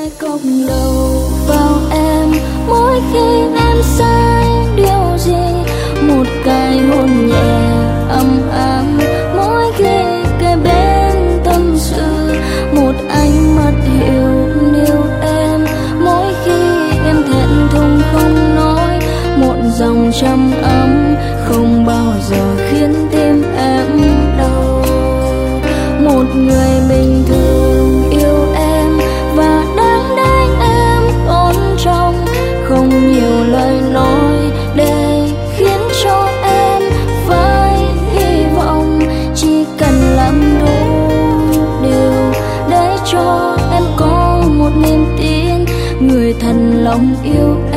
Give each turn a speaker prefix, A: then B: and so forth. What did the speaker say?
A: lại cốc đầu vào em mỗi khi em sai điều gì, một cái hôn nhẹ ấm áp mỗi khi kề bên tâm sự, một ánh mắt hiểu yêu em mỗi khi em thẹn thùng không nói, một dòng trầm ấm không bao giờ khiến tim em đau. Một người bình thường yêu em và đang đánh em ổn trong, không nhiều lời nói để khiến cho em phải hy vọng, chỉ cần làm đủ điều để cho em có một niềm tin người thật lòng yêu em.